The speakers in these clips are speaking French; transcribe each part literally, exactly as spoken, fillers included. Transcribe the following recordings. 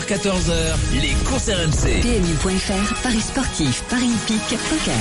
quatorze heures, les courses R M C. P M U point F R, Paris sportif, Paris hippique, poker.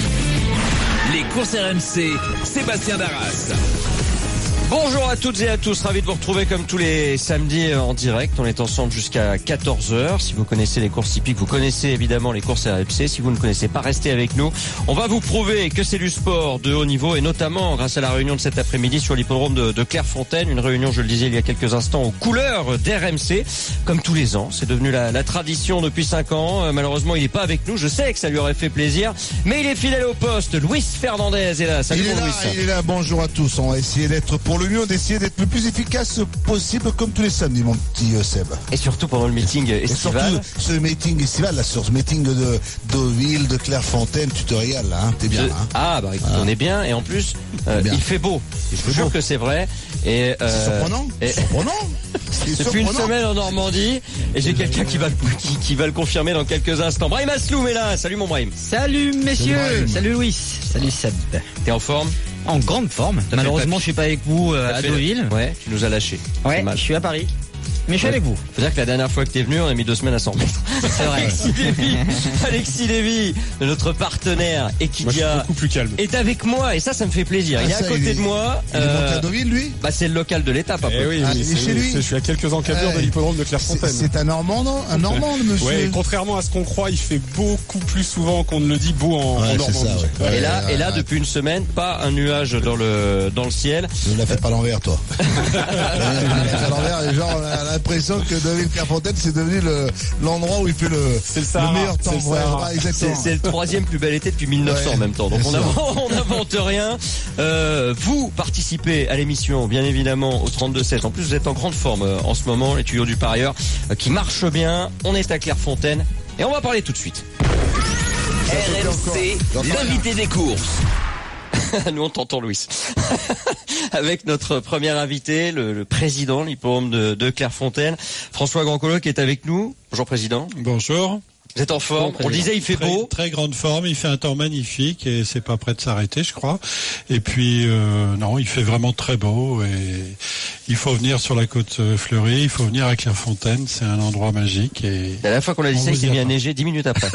Les courses R M C, Sébastien Darras. Bonjour à toutes et à tous, ravi de vous retrouver comme tous les samedis en direct. On est ensemble jusqu'à quatorze heures. Si vous connaissez les courses hippiques, vous connaissez évidemment les courses R M C. Si vous ne connaissez pas, restez avec nous. On va vous prouver que c'est du sport de haut niveau et notamment grâce à la réunion de cet après-midi sur l'hippodrome de, de Clairefontaine. Une réunion, je le disais il y a quelques instants, aux couleurs d'R M C. Comme tous les ans, c'est devenu la, la tradition depuis cinq ans. Euh, malheureusement, il n'est pas avec nous. Je sais que ça lui aurait fait plaisir, mais il est fidèle au poste. Luis Fernandez est là. Salut il est mon là, Luis. il est là. Bonjour à tous. On va essayer d'être pour le mieux, d'essayer d'être le plus efficace possible comme tous les samedis, mon petit euh, Seb. Et surtout pendant le meeting Et estival. surtout ce meeting estival, là, sur ce meeting de Deauville, de Clairefontaine, tu te régales là, hein, t'es bien De... là. Hein. Ah bah écoute, Ah. on est bien et en plus euh, bien. il fait beau. Il Je fait vous jure beau. que c'est vrai. Et euh, C'est surprenant. et- Surprenant. C'est Depuis une surprenant. semaine en Normandie et j'ai quelqu'un qui va, qui, qui va le confirmer dans quelques instants. Brahim Asloum est là. Salut mon Brahim. Salut messieurs, Brahim. salut Louis, salut Seb. T'es en forme? En grande forme. fait Malheureusement, le je suis pas avec vous euh, T'as à fait le- Deauville. Ouais, tu nous as lâchés. Ouais, C'est mal. je suis à Paris. Mais je suis Ouais. avec vous. Faut dire que la dernière fois que t'es venu, on a mis deux semaines à s'en remettre. C'est vrai. Alexis Lévy, Alexis Lévy, de notre partenaire Moi, je suis Equidia, beaucoup plus calme. est avec moi et ça, ça me fait plaisir. Ah, il est à ça, côté il est- de moi. Il est monté Euh, à Deauville, lui. bah, c'est le local de l'étape un peu. Eh oui, Ah, oui, il est c'est- chez lui. c'est- je suis à quelques encablures Ouais. de l'hippodrome de C'est Clairefontaine. c'est un Normand, non? Un Normand, le monsieur. Ouais, contrairement à ce qu'on croit, il fait beaucoup plus souvent qu'on ne le dit beau en, Ouais, en c'est Normandie. ça, ouais. Et là, Ouais, et là, ouais. depuis une semaine, pas un nuage dans le dans le ciel. Ne la fais pas à l'envers, toi. À l'envers, les gens ont l'impression que Deauville Clairefontaine, c'est devenu le, l'endroit où il fait le, C'est le Sahara, meilleur temps. c'est le Ouais, Sahara. ouais, C'est, exactement. c'est le troisième plus bel été depuis mille neuf cents Ouais, en même temps. Donc bien on sûr. n'invente, on n'invente rien. Euh, vous participez à l'émission, bien évidemment, au trente-deux sept. En plus, vous êtes en grande forme euh, en ce moment, les tuyaux du parieur euh, qui marchent bien. On est à Clairefontaine et on va parler tout de suite. R M C, l'invité des courses. Nous on t'entend, Louis. Avec notre premier invité, le, le président de l'hippodrome de, de Clairefontaine, François Grandcolo, qui est avec nous. Bonjour président. Bonjour. Vous êtes en forme. Bonjour, On le disait, il fait Très, beau. très grande forme, il fait un temps magnifique et c'est pas prêt de s'arrêter, je crois. Et puis euh, non, il fait vraiment très beau et il faut venir sur la côte euh, fleurie, il faut venir à Clairefontaine, c'est un endroit magique et La dernière fois qu'on a dit On ça, il vous s'est y mis à attend. neiger dix minutes après.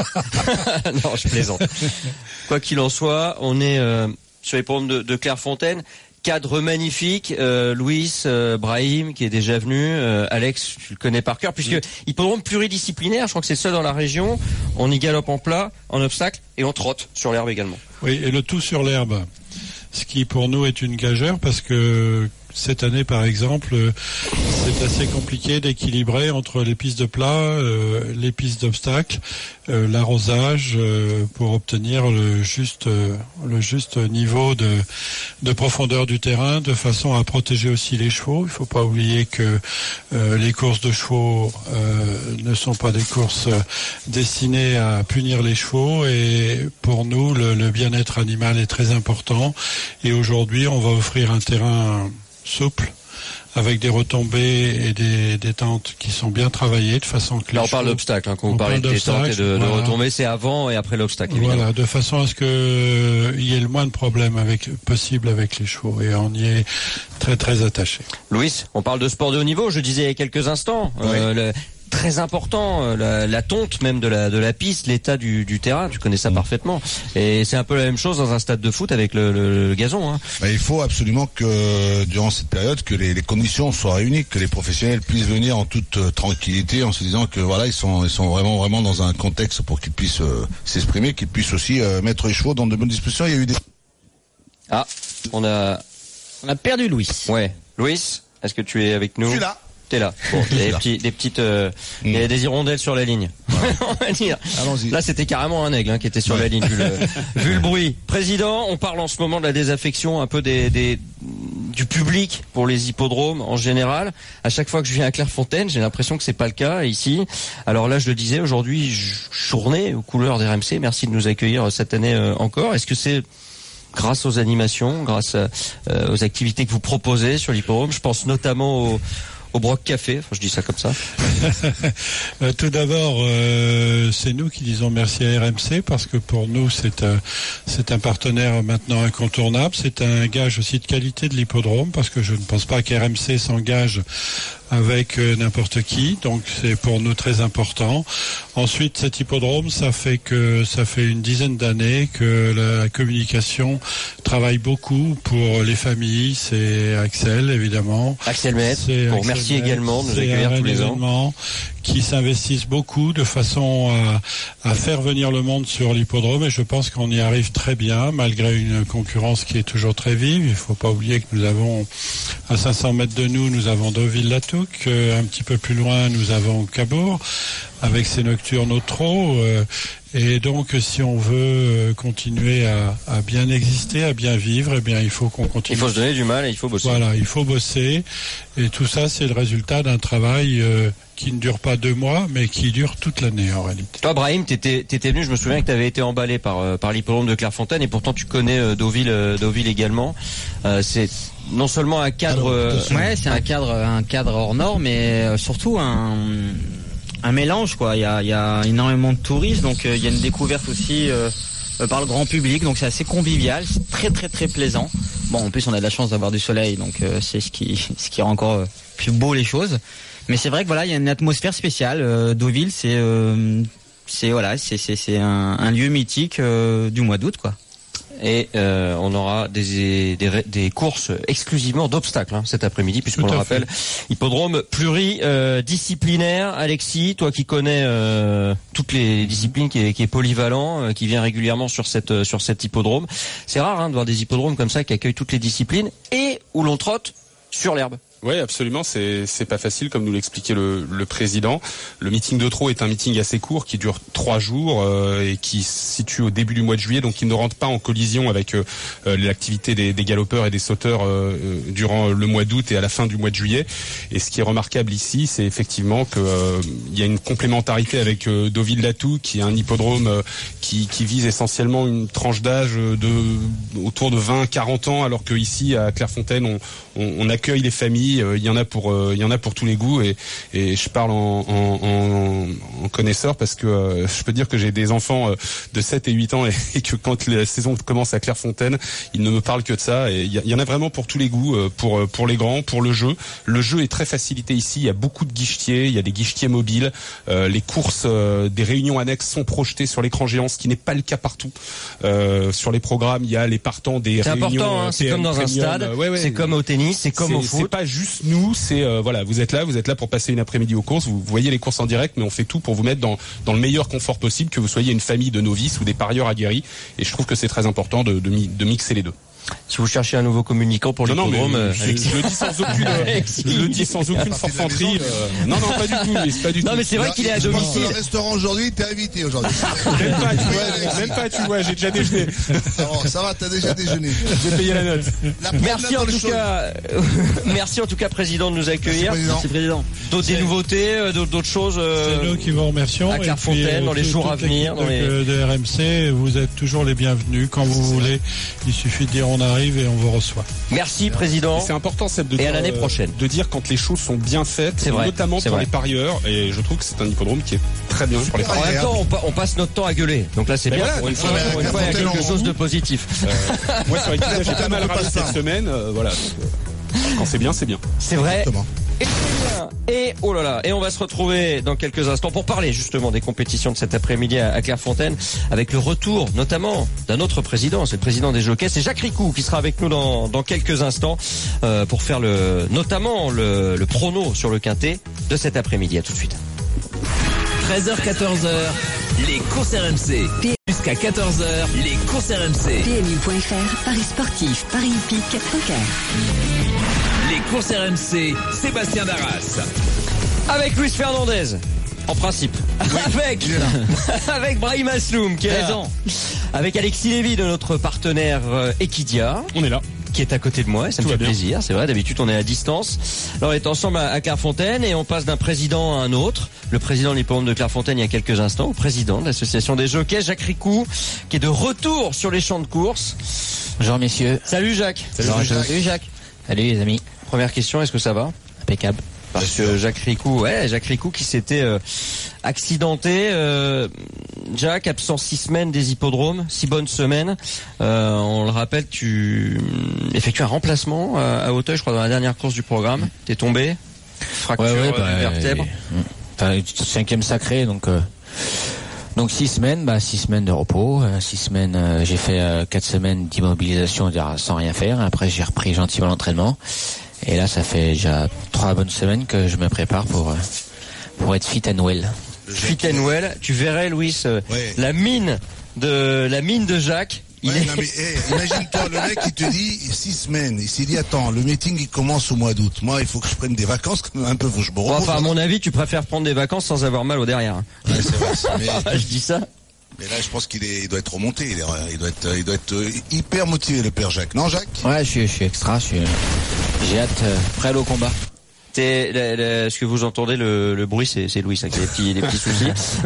Non, je plaisante. Quoi qu'il en soit, on est euh, sur les programmes de, de Clairefontaine. Cadre magnifique, euh, Louis, euh, Brahim qui est déjà venu, euh, Alex, tu le connais par cœur, puisque hippodrome pluridisciplinaire, je crois que c'est le seul dans la région. On y galope en plat, en obstacle et on trotte sur l'herbe également. oui, et le tout sur l'herbe. Ce qui pour nous est une gageure parce que cette année, par exemple, euh, c'est assez compliqué d'équilibrer entre les pistes de plat, euh, les pistes d'obstacles, euh, l'arrosage euh, pour obtenir le juste, euh, le juste niveau de, de profondeur du terrain, de façon à protéger aussi les chevaux. Il ne faut pas oublier que euh, les courses de chevaux euh, ne sont pas des courses euh, destinées à punir les chevaux. Et pour nous, le, le bien-être animal est très important. Et aujourd'hui, on va offrir un terrain souple, avec des retombées et des, des tentes qui sont bien travaillées de façon que Là, les on parle chevaux- d'obstacle, hein, quand vous on parlez parle de détente et d'obstacle, de, de voilà. retombées, c'est avant et après l'obstacle, évidemment. Voilà, de façon à ce que euh, il y ait le moins de problèmes avec possible avec les chevaux et on y est très très attaché. Louis, on parle de sport de haut niveau, je disais il y a quelques instants. Euh, le- très important, euh, la, la tonte même de la de la piste, l'état du, du terrain, tu connais ça parfaitement. Et c'est un peu la même chose dans un stade de foot avec le, le, le gazon. Hein. Bah, il faut absolument que, durant cette période, que les, les conditions soient réunies, que les professionnels puissent venir en toute euh, tranquillité, en se disant que voilà, ils sont, ils sont vraiment, vraiment dans un contexte pour qu'ils puissent euh, s'exprimer, qu'ils puissent aussi euh, mettre les chevaux dans de bonnes dispositions. Il y a eu des... Ah, on a, On a perdu Louis. ouais, Louis, est-ce que tu es avec nous? Je suis là. T'es là. Bon, il y a des là. petits, des petites, euh, Mm. il y a des hirondelles sur la ligne. On va dire. Allons-y. Là, c'était carrément un aigle hein, qui était sur la ligne, vu le, vu le bruit. Président, on parle en ce moment de la désaffection un peu des, des, du public pour les hippodromes en général. À chaque fois que je viens à Clairefontaine, j'ai l'impression que c'est pas le cas ici. Alors là, je le disais, aujourd'hui, journée aux couleurs d'R M C. Merci de nous accueillir cette année euh, encore. Est-ce que c'est grâce aux animations, grâce à, euh, aux activités que vous proposez sur l'hippodrome? Je pense notamment au au Broc Café, enfin, je dis ça comme ça. Euh, tout d'abord, euh, c'est nous qui disons merci à R M C parce que pour nous c'est un, c'est un partenaire maintenant incontournable. C'est un gage aussi de qualité de l'hippodrome parce que je ne pense pas qu'R M C s'engage avec euh, n'importe qui, donc c'est pour nous très important. Ensuite, cet hippodrome, ça fait que ça fait une dizaine d'années que la communication travaille beaucoup pour les familles. C'est Axel, évidemment. Axel Met, qu'on remercie également de nous accueillir tous les ans. Qui s'investissent beaucoup de façon à, à faire venir le monde sur l'hippodrome, et je pense qu'on y arrive très bien, malgré une concurrence qui est toujours très vive. Il ne faut pas oublier que nous avons, à cinq cents mètres de nous, nous avons Deauville-la-Touque, un petit peu plus loin, nous avons Cabourg, avec ses nocturnes au trot. Euh, et donc, si on veut continuer à, à bien exister, à bien vivre, eh bien, il faut qu'on continue. Il faut se donner du mal et il faut bosser. Voilà, il faut bosser. Et tout ça, c'est le résultat d'un travail euh, qui ne dure pas deux mois, mais qui dure toute l'année, en réalité. Toi, Brahim, t'étais, t'étais venu, je me souviens que t'avais été emballé par, euh, par l'hippodrome de Clairefontaine, et pourtant tu connais euh, Deauville, euh, Deauville également. Euh, c'est non seulement un cadre... Euh, ouais, c'est un cadre, un cadre hors norme, mais euh, surtout un... un mélange, quoi. Il y a, il y a énormément de touristes, donc euh, il y a une découverte aussi euh, euh, par le grand public, donc c'est assez convivial, c'est très très très plaisant. Bon, en plus on a de la chance d'avoir du soleil, donc euh, c'est ce qui ce qui rend encore euh, plus beau les choses. Mais c'est vrai que voilà, il y a une atmosphère spéciale. Euh, Deauville, c'est euh, c'est voilà, c'est c'est c'est un, un lieu mythique euh, du mois d'août, quoi. Et euh, on aura des, des, des courses exclusivement d'obstacles hein, cet après-midi, puisqu'on le rappelle, hippodrome pluridisciplinaire. Alexis, toi qui connais euh, toutes les disciplines, qui est, qui est polyvalent, euh, qui vient régulièrement sur cette sur cet hippodrome. C'est rare hein, de voir des hippodromes comme ça qui accueillent toutes les disciplines et où l'on trotte sur l'herbe. Oui, absolument. C'est c'est pas facile, comme nous l'expliquait le, le président. Le meeting de trot est un meeting assez court qui dure trois jours euh, et qui se situe au début du mois de juillet, donc il ne rentre pas en collision avec euh, l'activité des, des galopeurs et des sauteurs euh, durant le mois d'août et à la fin du mois de juillet. Et ce qui est remarquable ici, c'est effectivement que euh, il y a une complémentarité avec euh, Deauville-la-Touque, qui est un hippodrome euh, qui, qui vise essentiellement une tranche d'âge de autour de vingt à quarante ans, alors que ici à Clairefontaine, on, on, on accueille les familles. Il y en a pour, il y en a pour tous les goûts, et, et je parle en, en, en, en connaisseur parce que euh, je peux dire que j'ai des enfants euh, de sept et huit ans et, et que quand la saison commence à Clairefontaine, ils ne me parlent que de ça. Et il y, y en a vraiment pour tous les goûts, euh, pour pour les grands, pour le jeu. Le jeu est très facilité ici. Il y a beaucoup de guichetiers, il y a des guichetiers mobiles. Euh, les courses, euh, des réunions annexes sont projetées sur l'écran géant, ce qui n'est pas le cas partout. Euh, sur les programmes, il y a les partants des c'est réunions. C'est important, hein, c'est comme dans premium. un stade, ouais, ouais. c'est comme au tennis, c'est comme c'est, au foot. C'est pas juste nous, c'est euh, voilà, vous êtes là, vous êtes là pour passer une après-midi aux courses, vous voyez les courses en direct, mais on fait tout pour vous mettre dans dans le meilleur confort possible, que vous soyez une famille de novices ou des parieurs aguerris, et je trouve que c'est très important de, de, de mixer les deux. Si vous cherchez un nouveau communicant pour l'hippodrome, euh, je, je le dis sans aucune, je le dis sans aucune forfanterie. Euh, non, non, pas du tout. Mais c'est pas du non, tout. mais c'est vrai qu'il est à domicile. Le restaurant aujourd'hui, t'es invité aujourd'hui. Même pas, tu vois, même pas, tu vois, j'ai déjà déjeuné. Non, ça va, t'as déjà déjeuné. J'ai payé la note. La merci en tout choses. cas, merci en tout cas, président, de nous accueillir. Merci, président. Merci, président. D'autres des nouveautés, d'autres, d'autres choses. Euh, c'est nous qui vous remercions. À Clairefontaine, dans les jours à venir, dans les de R M C, vous êtes toujours les bienvenus quand vous voulez. Il suffit de dire on arrive et on vous reçoit. Merci président. C'est important, Seb, de et dire, à l'année prochaine. de dire quand les choses sont bien faites, c'est vrai, notamment c'est pour vrai. les parieurs, et je trouve que c'est un hippodrome qui est très bien pour les parieurs. En même temps, on, pa- on passe notre temps à gueuler, donc là c'est mais bien. voilà, pour une fois, ouais, pour une fois, il y a quelque chose de positif. Euh, moi sur l'équipage, j'ai pas mal râlé cette semaine, euh, voilà. Quand c'est bien, c'est bien. C'est vrai. Exactement. Et, et oh là là, et on va se retrouver dans quelques instants pour parler justement des compétitions de cet après-midi à, à Clairefontaine, avec le retour notamment d'un autre président, c'est le président des jockeys, c'est Jacques Ricou qui sera avec nous dans, dans quelques instants euh, pour faire le notamment le, le prono sur le quintet de cet après-midi. À tout de suite. treize heures quatorze heures, les courses R M C. Jusqu'à quatorze heures, les courses R M C. P M U point F R, Paris sportif, Paris hippique, poker. Les courses R M C, Sébastien Darras. Avec Luis Fernandez, en principe. Avec, avec Brahim Asloum qui est présent. Avec Alexis Lévy de notre partenaire euh, Equidia. On est là. Qui est à côté de moi, et ça Tout me fait va bien. plaisir, c'est vrai, d'habitude on est à distance. Alors on est ensemble à, à Clairefontaine et on passe d'un président à un autre. Le président de l'hippodrome de Clairefontaine il y a quelques instants, au président de l'association des jockeys, Jacques Ricou, qui est de retour sur les champs de course. Bonjour messieurs. Salut Jacques. Salut, Jacques. Salut Jacques. Salut les amis. Première question, est-ce que ça va? Impeccable. Parce que Jacques Ricou, ouais, Jacques Ricou qui s'était euh, accidenté. Euh, Jacques, absent six semaines des hippodromes, six bonnes semaines. Euh, on le rappelle, tu effectues un remplacement à, à Auteuil, je crois, dans la dernière course du programme. T'es tombé? Fracture ouais, ouais, euh, bah, du vertèbre. euh, Enfin, cinquième sacré, donc euh, donc six semaines, bah six semaines de repos, euh, six semaines. Euh, j'ai fait euh, quatre semaines d'immobilisation sans rien faire. Après, j'ai repris gentiment l'entraînement. Et là, ça fait déjà trois bonnes semaines que je me prépare pour euh, pour être fit and well. Fit and well. Tu verrais, Louis, euh, Ouais. la mine de la mine de Jacques. Il Ouais, est... non, mais, hey, imagine-toi, le mec, il te dit six semaines. Il s'est dit, attends, le meeting, il commence au mois d'août. Moi, il faut que je prenne des vacances, quand même, un peu, faut que je me Bon, repose. enfin, à mon avis, tu préfères prendre des vacances sans avoir mal au derrière. Hein. Ouais, c'est vrai. c'est- Mais, Je dis ça. mais là, je pense qu'il est, il doit être remonté. Il, est, il doit être, il doit être euh, hyper motivé, le père Jacques. Non, Jacques? Ouais, je suis, je suis extra. Je suis, j'ai hâte, euh, prêt à aller au combat. C'est le- le- ce que vous entendez, le, le bruit, c'est, c'est Louis, ça, qui a des petits, des petits soucis.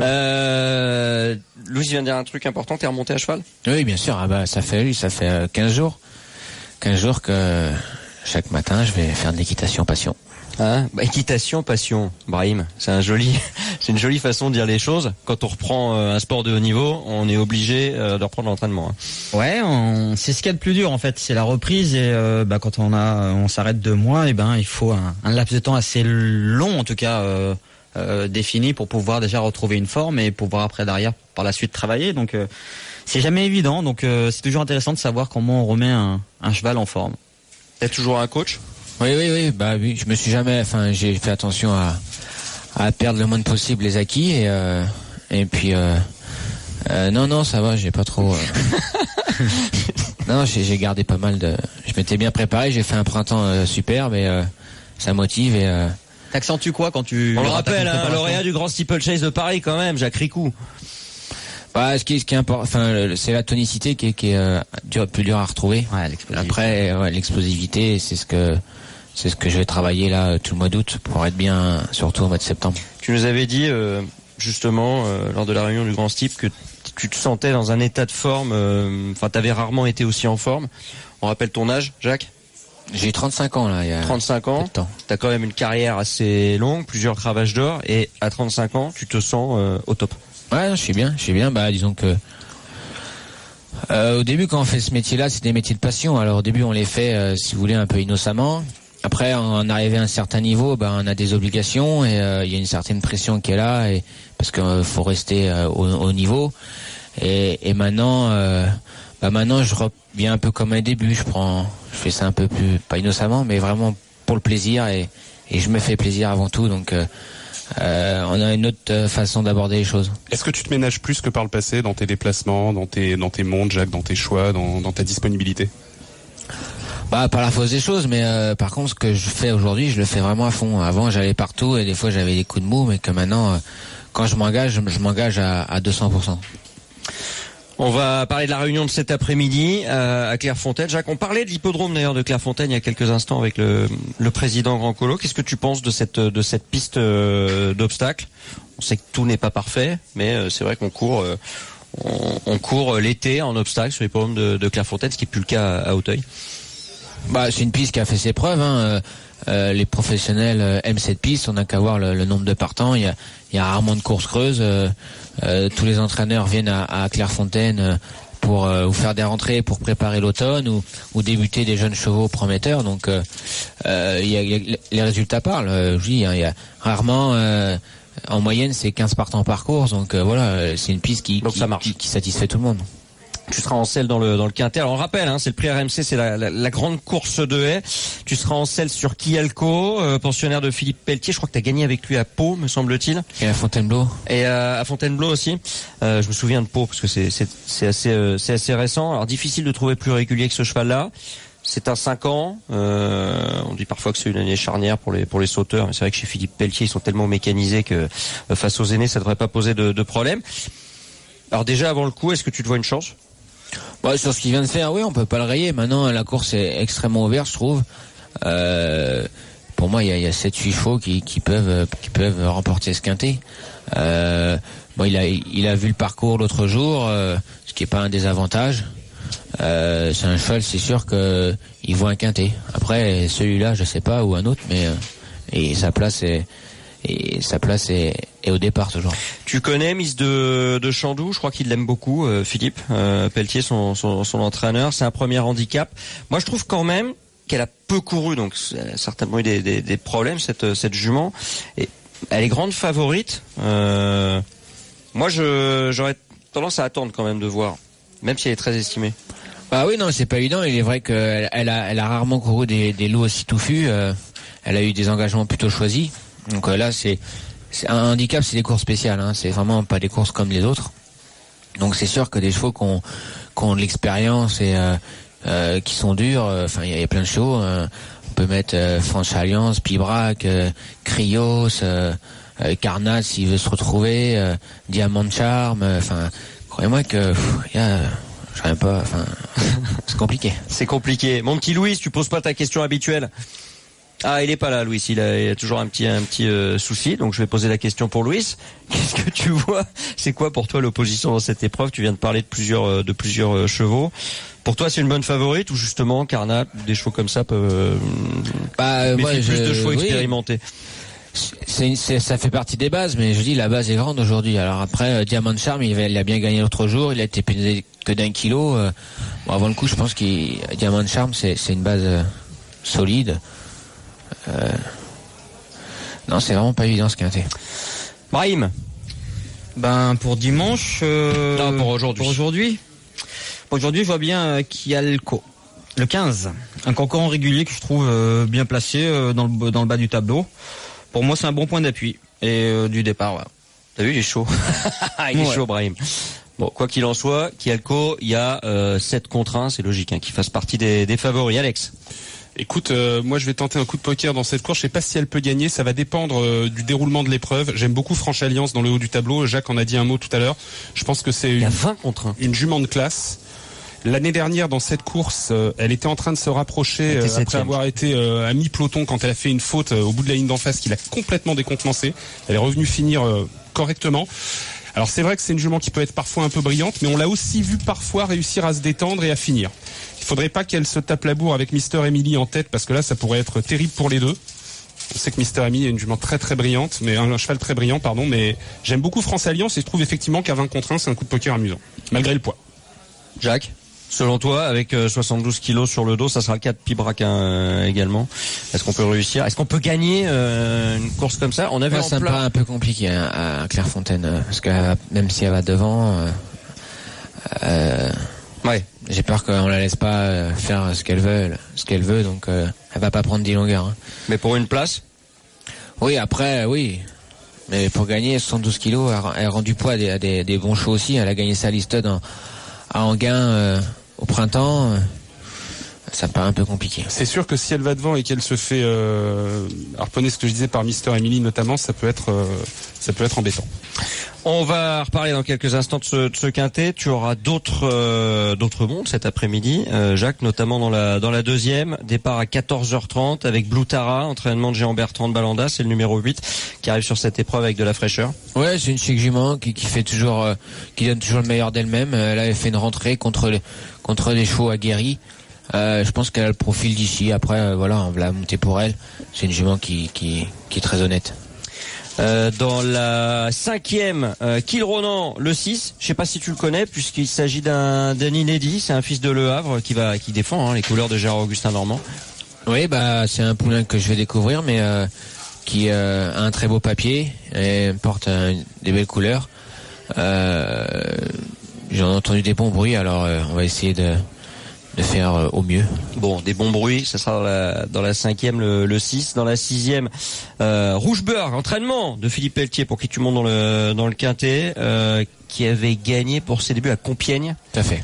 Euh, Louis vient de dire un truc important. T'es remonté à cheval? Oui, bien sûr. Ah bah, ça fait, lui, ça fait euh, quinze jours. quinze jours que chaque matin, je vais faire de l'équitation passion. Hein, bah, équitation, passion, Brahim, c'est un joli, c'est une jolie façon de dire les choses. Quand on reprend euh, un sport de haut niveau, on est obligé euh, de reprendre l'entraînement. Hein. Ouais, on... c'est ce qu'il y a de plus dur en fait, c'est la reprise et euh, bah, quand on a, on s'arrête deux mois, et ben il faut un, un laps de temps assez long en tout cas euh, euh, défini pour pouvoir déjà retrouver une forme et pouvoir après derrière par la suite travailler. Donc euh, c'est jamais évident, donc euh, c'est toujours intéressant de savoir comment on remet un, un cheval en forme. T'as toujours un coach? Oui, oui, oui. Bah oui, je me suis jamais. Enfin, j'ai fait attention à, à perdre le moins possible les acquis et euh, et puis euh, euh, non, non, ça va. J'ai pas trop. Euh... non, j'ai, j'ai gardé pas mal de. Je m'étais bien préparé. J'ai fait un printemps euh, superbe et euh, ça motive et. Euh... T'accentues quoi quand tu... On le attaques rappelle, une hein, préparation lauréat du Grand Steeplechase de Paris quand même, Jacques Ricou. Bah, ce qui est, ce qui est important, enfin, le- c'est la tonicité qui est, qui est euh, dur, plus dur à retrouver. Ouais, l'explosivité. Après, ouais, l'explosivité, c'est ce que. C'est ce que je vais travailler là tout le mois d'août pour être bien, surtout au mois de septembre. Tu nous avais dit euh, justement euh, lors de la réunion du Grand Steep que t- tu te sentais dans un état de forme. Enfin, euh, t'avais rarement été aussi en forme. On rappelle ton âge, Jacques? J'ai trente-cinq ans là. Il y a trente-cinq ans. peu de temps. T'as quand même une carrière assez longue, plusieurs cravaches d'or, et à trente-cinq ans, tu te sens euh, au top. Ouais, je suis bien, je suis bien. Bah, disons que euh, au début, quand on fait ce métier-là, c'est des métiers de passion. Alors au début, on les fait, euh, si vous voulez, un peu innocemment. Après, en arrivé à un certain niveau, bah, on a des obligations et euh, il y a une certaine pression qui est là, et parce qu'il euh, faut rester euh, au, au niveau. Et, et maintenant, euh, bah, maintenant, je reviens un peu comme un début. Je prends, je fais ça un peu plus, pas innocemment, mais vraiment pour le plaisir, et, et je me fais plaisir avant tout. Donc euh, Euh, on a une autre façon d'aborder les choses. Est-ce que tu te ménages plus que par le passé dans tes déplacements, dans tes, dans tes mondes, Jacques, dans tes choix, dans, dans ta disponibilité? Bah, par la force des choses, mais euh, par contre, ce que je fais aujourd'hui, je le fais vraiment à fond. Avant, j'allais partout et des fois, j'avais des coups de mou, mais que maintenant, euh, quand je m'engage, je, je m'engage à, à deux cents pour cent. On va parler de la réunion de cet après-midi euh, à Clairefontaine. Jacques, on parlait de l'hippodrome d'ailleurs de Clairefontaine il y a quelques instants avec le, le président Grand Colo. Qu'est-ce que tu penses de cette de cette piste euh, d'obstacles? On sait que tout n'est pas parfait, mais euh, c'est vrai qu'on court euh, on, on court l'été en obstacles sur l'hippodrome de, de Clairefontaine, ce qui est plus le cas à, à Auteuil. Bah, c'est une piste qui a fait ses preuves. Hein. Euh, euh, les professionnels euh, aiment cette piste. On n'a qu'à voir le, le nombre de partants. Il y a, il y a rarement de courses creuses. Euh, euh, tous les entraîneurs viennent à, à Clairefontaine euh, pour euh, ou faire des rentrées pour préparer l'automne ou, ou débuter des jeunes chevaux prometteurs. Donc, euh, euh, il y a, il y a, les résultats parlent. Euh, je dis, hein, il y a rarement, euh, en moyenne, c'est quinze partants par course. Donc euh, voilà, c'est une piste qui, Donc qui, ça marche. qui, qui satisfait tout le monde. Tu seras en selle dans le dans le Quintet. Alors on rappelle, hein, c'est le prix R M C, c'est la, la, la grande course de haie. Tu seras en selle sur Kialco, euh, pensionnaire de Philippe Pelletier. Je crois que tu as gagné avec lui à Pau, me semble-t-il. Et à Fontainebleau. Et euh, à Fontainebleau aussi. Euh, je me souviens de Pau parce que c'est c'est c'est assez euh, c'est assez récent. Alors difficile de trouver plus régulier que ce cheval-là. C'est un cinq ans. Euh, on dit parfois que c'est une année charnière pour les pour les sauteurs, mais c'est vrai que chez Philippe Pelletier, ils sont tellement mécanisés que euh, face aux aînés, ça devrait pas poser de, de problème. Alors déjà avant le coup, est-ce que tu te vois une chance? Bah, sur ce qu'il vient de faire, oui, on peut pas le rayer. Maintenant, la course est extrêmement ouverte, je trouve. Euh, pour moi, il y a, il y a sept huit chevaux qui, qui peuvent qui peuvent remporter ce quintet. Euh, bon, il a il a vu le parcours l'autre jour, euh, ce qui est pas un désavantage. Euh, c'est un cheval, c'est sûr que il voit un quintet. Après, celui-là, je sais pas, ou un autre, mais euh, et sa place est et sa place est, est au départ toujours. Tu connais Miss de, de Chandoux, je crois qu'il l'aime beaucoup, euh, Philippe euh, Pelletier, son, son, son entraîneur. C'est un premier handicap. Moi, je trouve quand même qu'elle a peu couru, donc elle a certainement eu des, des, des problèmes cette cette jument. Et elle est grande favorite. Euh, moi, je j'aurais tendance à attendre quand même de voir, même si elle est très estimée. Bah oui, non, c'est pas évident. Il est vrai qu'elle elle a, elle a rarement couru des, des lots aussi touffus. Euh, elle a eu des engagements plutôt choisis. Donc euh, là, c'est, c'est un handicap, c'est des courses spéciales. Hein. C'est vraiment pas des courses comme les autres. Donc c'est sûr que des chevaux qui ont, qui ont de l'expérience et euh, euh, qui sont durs. Enfin, euh, il y, y a plein de chevaux. Euh, on peut mettre euh, Franche Alliance, Pibrac, euh, Krios, euh, euh, Carnat s'il veut se retrouver, euh, Diamant de Charme. Enfin, euh, croyez-moi que il y a Je sais pas, enfin, c'est compliqué. C'est compliqué. Mon petit Louis, tu poses pas ta question habituelle. Ah, il est pas là, Louis. Il a, il a toujours un petit, un petit euh, souci. Donc, je vais poser la question pour Louis. Qu'est-ce que tu vois? C'est quoi pour toi l'opposition dans cette épreuve? Tu viens de parler de plusieurs, de plusieurs euh, chevaux. Pour toi, c'est une bonne favorite ou justement, Carnat, des chevaux comme ça peuvent euh, bah, moi, plus je, de chevaux oui. expérimentés? C'est, c'est, ça fait partie des bases, mais je dis la base est grande aujourd'hui. Alors après, euh, Diamant de Charme, il, il a bien gagné l'autre jour, il a été pénalisé que d'un kilo. Euh, bon, avant le coup, je pense qu'il Diamant de Charme, c'est, c'est une base euh, solide. Euh, non, c'est vraiment pas évident ce quintet. Brahim. Ben pour dimanche. Euh, non, pour aujourd'hui. Pour aujourd'hui. Pour aujourd'hui, je vois bien euh, Kialco. Le quinze, un concurrent régulier que je trouve euh, bien placé euh, dans le dans le bas du tableau. Pour moi, c'est un bon point d'appui et euh, du départ. Voilà. T'as vu, il est chaud. il est ouais. chaud, Brahim. Bon, quoi qu'il en soit, Kialco, il y a euh, sept contre un, c'est logique, hein, qu'il fasse partie des, des favoris. Alex. Écoute, euh, moi je vais tenter un coup de poker dans cette course. Je sais pas si elle peut gagner. Ça va dépendre euh, du déroulement de l'épreuve. J'aime beaucoup Franche Alliance dans le haut du tableau. Jacques en a dit un mot tout à l'heure. Je pense que c'est il y a une, vingt contre un. Une jument de classe. L'année dernière, dans cette course, euh, elle était en train de se rapprocher euh, après avoir été euh, à mi-peloton quand elle a fait une faute euh, au bout de la ligne d'en face qui l'a complètement décontenancée. Elle est revenue finir euh, correctement. Alors c'est vrai que c'est une jument qui peut être parfois un peu brillante, mais on l'a aussi vu parfois réussir à se détendre et à finir. Il faudrait pas qu'elle se tape la bourre avec Mister Emily en tête, parce que là, ça pourrait être terrible pour les deux. On sait que Mister Emily est une jument très très brillante, mais un, un cheval très brillant, pardon. Mais j'aime beaucoup France Alliance et je trouve effectivement qu'à vingt contre un, c'est un coup de poker amusant, malgré le poids. Jacques, selon toi, avec euh, soixante-douze kilos sur le dos, ça sera le cas de Pibrac euh, également. Est-ce qu'on peut réussir? Est-ce qu'on peut gagner euh, une course comme ça? On avait ouais, en ça me plat... paraît un peu compliqué hein, à Clairefontaine, euh, parce que euh, même si elle va devant, euh, euh, ouais, j'ai peur qu'on la laisse pas euh, faire ce qu'elle veut, ce qu'elle veut, donc euh, elle va pas prendre dix longueurs. Hein. Mais pour une place? Oui, après, oui. Mais pour gagner soixante-douze kilos, elle rend du poids à des, à des, des bons chevaux aussi. Elle a gagné sa listed en, à Anguin euh, au printemps. Euh, ça me paraît un peu compliqué. C'est sûr que si elle va devant et qu'elle se fait euh, harponner, ce que je disais par Mister Emily notamment, ça peut être, euh, ça peut être embêtant. On va reparler dans quelques instants de ce, de ce quintet. Tu auras d'autres euh, d'autres mondes cet après-midi, euh, Jacques, notamment dans la dans la deuxième. Départ à quatorze heures trente avec Blue Tara, entraînement de Jean Bertrand de Balanda, c'est le numéro huit qui arrive sur cette épreuve avec de la fraîcheur. Ouais, c'est une chic jument qui, qui fait toujours, euh, qui donne toujours le meilleur d'elle-même. Elle avait fait une rentrée contre les contre des chevaux aguerris. Euh, je pense qu'elle a le profil d'ici. Après, euh, voilà, on va la monter pour elle. C'est une jument qui qui qui est très honnête. Euh, dans la cinquième, euh, Kilronan, le six. Je sais pas si tu le connais, puisqu'il s'agit d'un, d'un inédit. C'est un fils de Le Havre qui va, qui défend hein, les couleurs de Gérard Augustin Normand. Oui, bah c'est un poulain que je vais découvrir, mais euh, qui euh, a un très beau papier et porte euh, des belles couleurs. Euh, j'en ai entendu des bons bruits, alors euh, on va essayer de de faire euh, au mieux. Bon, des bons bruits, ça sera dans la, dans la cinquième, le, le six. Dans la sixième, euh, Rougeberg, entraînement de Philippe Pelletier, pour qui tu montes dans le, dans le quintet, euh, qui avait gagné pour ses débuts à Compiègne. Tout à fait.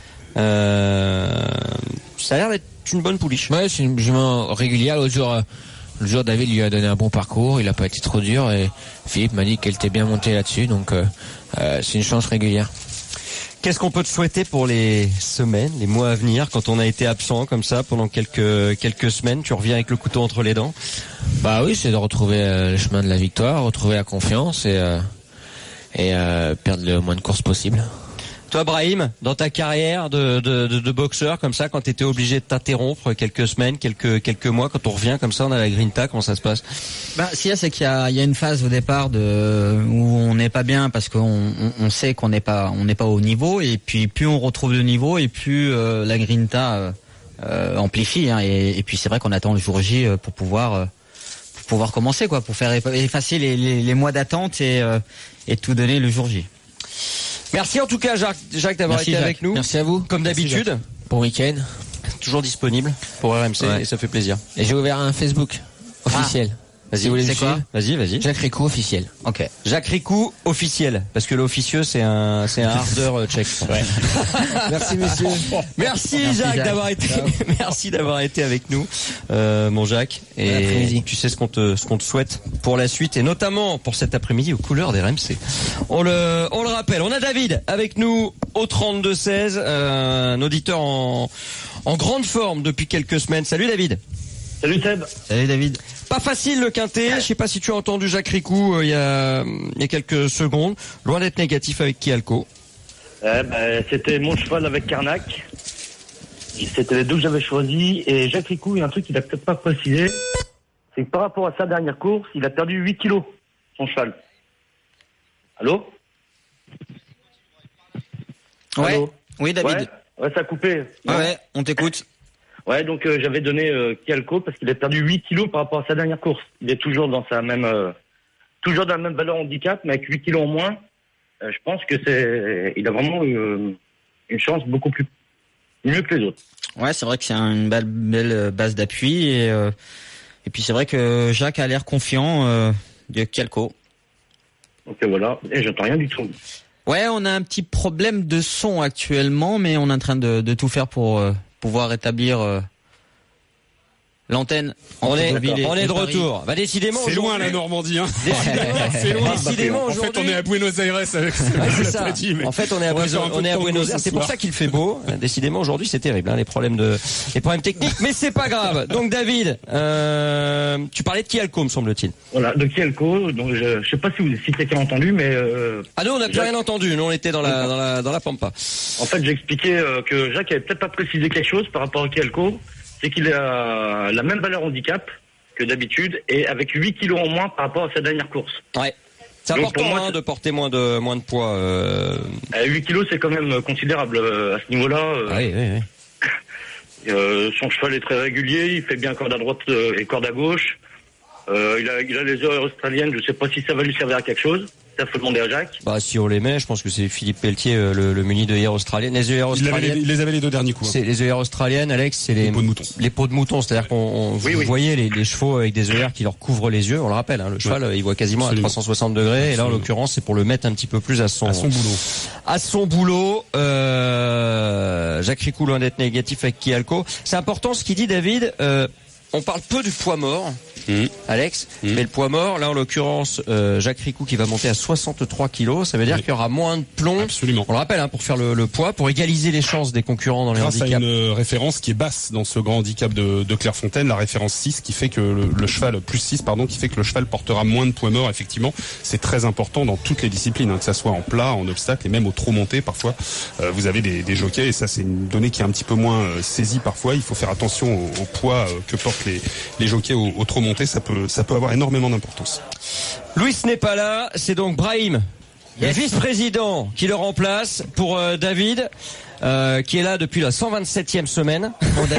Euh, ça a l'air d'être une bonne pouliche. Ouais, c'est une jument régulière. L'autre jour, euh, le jour, David lui a donné un bon parcours, il a pas été trop dur et Philippe m'a dit qu'elle était bien montée là-dessus, donc euh, euh, c'est une chance régulière. Qu'est-ce qu'on peut te souhaiter pour les semaines, les mois à venir, quand on a été absent comme ça pendant quelques quelques semaines, tu reviens avec le couteau entre les dents? Bah oui, c'est de retrouver euh, le chemin de la victoire, retrouver la confiance et euh, et euh, perdre le moins de courses possible. Toi, Brahim, dans ta carrière de, de, de, de boxeur, comme ça, quand tu étais obligé de t'interrompre quelques semaines, quelques quelques mois, quand on revient comme ça, on a la grinta, comment ça se passe? Bah, ce qu'il y a, c'est qu'il y a, il y a une phase au départ de où on n'est pas bien parce qu'on on, on sait qu'on n'est pas on n'est pas au niveau, et puis plus on retrouve le niveau et plus euh, la grinta euh, euh, amplifie. Hein, et, et puis c'est vrai qu'on attend le jour J euh, pour pouvoir euh, pour pouvoir commencer, quoi, pour faire effacer les, les, les mois d'attente et euh, et tout donner le jour J. Merci en tout cas, Jacques, Jacques d'avoir Merci, été Jacques. avec nous. Merci à vous. Comme d'habitude. Bon week-end. Toujours disponible pour R M C Ouais. et ça fait plaisir. Et j'ai ouvert un Facebook officiel. Vas-y, Si vous voulez c'est me quoi suivre. Vas-y, vas-y. Jacques Ricou officiel. Ok. Jacques Ricou officiel, parce que l'officieux c'est un c'est un hardeur euh, check. Merci messieurs. Merci, Merci, Jacques, Jacques. d'avoir été merci d'avoir été avec nous, euh, mon Jacques. Bon Et après-midi. tu sais ce qu'on te ce qu'on te souhaite pour la suite et notamment pour cet après-midi aux couleurs des R M C. On le on le rappelle. On a David avec nous au trente-deux seize, euh, un auditeur en en grande forme depuis quelques semaines. Salut David. Salut Seb. Salut David. Pas facile le quintet. Je sais pas si tu as entendu Jacques Ricou euh, il y a il y a quelques secondes. Loin d'être négatif avec Kialco. Euh, bah, c'était mon cheval avec Carnac. C'était les deux que j'avais choisis. Et Jacques Ricou, il y a un truc qu'il a peut-être pas précisé. C'est que par rapport à sa dernière course, il a perdu huit kilos, son cheval. Allô? Ouais. Allô Oui, David. Ouais, ouais, ça a coupé. Ouais, ouais, on t'écoute. Ouais, donc euh, j'avais donné euh, Kialco parce qu'il a perdu huit kilos par rapport à sa dernière course. Il est toujours dans sa même, euh, toujours dans la même valeur handicap, mais avec huit kilos en moins. Euh, je pense que c'est, il a vraiment euh, une chance beaucoup plus mieux que les autres. Ouais, c'est vrai que c'est une belle, belle base d'appui et euh, et puis c'est vrai que Jacques a l'air confiant euh, de Kialco. Donc euh, voilà, et j'entends rien du tout. Ouais, on a un petit problème de son actuellement, mais on est en train de, de tout faire pour euh, pouvoir rétablir euh, l'antenne. On est, Deauville et- on est et de Paris. retour. Bah, décidément, C'est loin aujourd'hui- la Normandie, hein. Décidément, C'est loin. Décidément, En fait, aujourd'hui- on est à Buenos Aires avec ce Ouais, c'est l'a ça. pas dit, mais En fait, on est à, on va Buenos- faire un peu on est de à tango Buenos ce Aires. C'est pour soir. ça qu'il fait beau. Décidément, aujourd'hui, c'est terrible, hein, les problèmes de, les problèmes techniques. Mais c'est pas grave. Donc, David, euh, tu parlais de Kialco, me semble-t-il. Voilà, de Kialco, donc je, je sais pas si vous, si quelqu'un a entendu, mais euh, Ah, nous, on n'a plus Jacques- rien entendu. Nous, on était dans la, dans la, dans la pampa. en fait j'ai expliqué euh, que Jacques avait peut-être pas précisé quelque chose par rapport à Kialco, c'est qu'il a la même valeur handicap que d'habitude et avec huit kilos en moins par rapport à sa dernière course. Ouais. C'est Donc, important, pour moi, hein, c'est- de porter moins de, moins de poids, euh... Euh, huit kilos c'est quand même considérable euh, à ce niveau-là. euh, ah oui, oui, oui. Euh, son cheval est très régulier, il fait bien corde à droite euh, et corde à gauche. Euh, il a, il a les heures australiennes, je sais pas si ça va lui servir à quelque chose. Ça faut demander à Jacques. Bah, si on les met, je pense que c'est Philippe Pelletier, euh, le, le muni de hier australienne. Les œillères Il, avait les, australiennes. il les avait les deux derniers coups. hein. C'est les œillères australiennes, Alex, c'est les, Les peaux de mouton. Les peaux de mouton, c'est-à-dire qu'on, on- Oui, vous oui. voyez les, les chevaux avec des œillères qui leur couvrent les yeux. On le rappelle, hein, le cheval, euh, il voit quasiment Absolument. à trois cent soixante degrés. Et là, en Absolument. l'occurrence, c'est pour le mettre un petit peu plus à son, À son boulot. à son boulot. Euh, Jacques Ricou, loin d'être négatif avec Kialco. C'est important ce qu'il dit, David. Euh, on parle peu du poids mort, Mmh. Alex, Mmh. mais le poids mort, là en l'occurrence, euh, Jacques Ricou qui va monter à soixante-trois kilos, ça veut dire Oui. qu'il y aura moins de plomb. Absolument. On le rappelle, hein, pour faire le, le poids, pour égaliser les chances des concurrents dans les Grâce à handicaps. une euh, référence qui est basse dans ce grand handicap de, de Clairefontaine, la référence six qui fait que le, le cheval, plus six pardon, qui fait que le cheval portera moins de poids mort, effectivement. C'est très important dans toutes les disciplines, hein, que ça soit en plat, en obstacle et même au trot monté parfois. Euh, vous avez des, des jockeys et ça c'est une donnée qui est un petit peu moins euh, saisie parfois. Il faut faire attention au, au poids euh, que portent les, les jockeys au, au trot monté, ça peut, ça peut avoir énormément d'importance. Louis n'est pas là, c'est donc Brahim, le vice-président, qui le remplace pour euh, David, euh, qui est là depuis la cent vingt-septième semaine.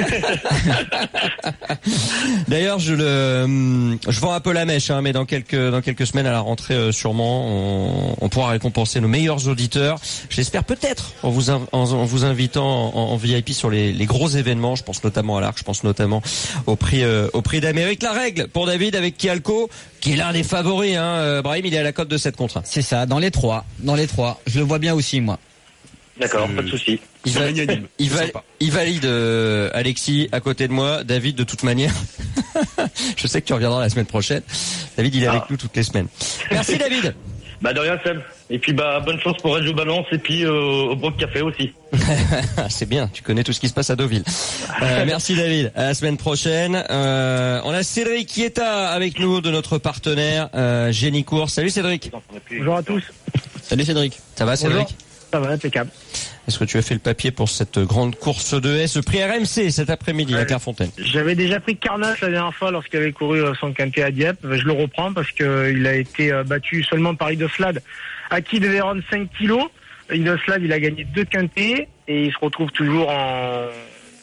D'ailleurs, je le, hum, je vends un peu la mèche, hein, mais dans quelques dans quelques semaines à la rentrée, euh, sûrement, on, on pourra récompenser nos meilleurs auditeurs. Je l'espère peut-être en vous in- en, en vous invitant en, en V I P sur les, les gros événements. Je pense notamment à l'Arc, je pense notamment au prix euh, au prix d'Amérique. La règle pour David avec Kialco, qui est l'un des favoris. Hein, euh, Brahim, il est à la cote de sept contre un. C'est ça, dans les trois, dans les trois. Je le vois bien aussi, moi. D'accord, C'est- pas de souci. Il, C'est va- magnanime. il, C'est va- sympa. il valide euh, Alexis à côté de moi. David, de toute manière, je sais que tu reviendras la semaine prochaine. David, il est Ah. avec nous toutes les semaines. Merci David. Bah de rien Seb. Et puis bah bonne chance pour Radio Balance et puis euh, au Broc Café aussi. C'est bien, tu connais tout ce qui se passe à Deauville. Euh, merci David, à la semaine prochaine. Euh, on a Cédric qui est avec nous, de notre partenaire euh, Génicourt. Salut Cédric. Bonjour à tous. Salut Cédric. Ça va Cédric? Bonjour. Ça va, impeccable. Est-ce que tu as fait le papier pour cette grande course de S, le prix R M C cet après-midi à Clairefontaine? J'avais déjà pris Carnac la dernière fois lorsqu'il avait couru euh, son quintet à Dieppe. Je le reprends parce qu'il a été euh, battu seulement par Idoslad à qui devait rendre cinq kilos. Idoslad, il a gagné deux quintets et il se retrouve toujours en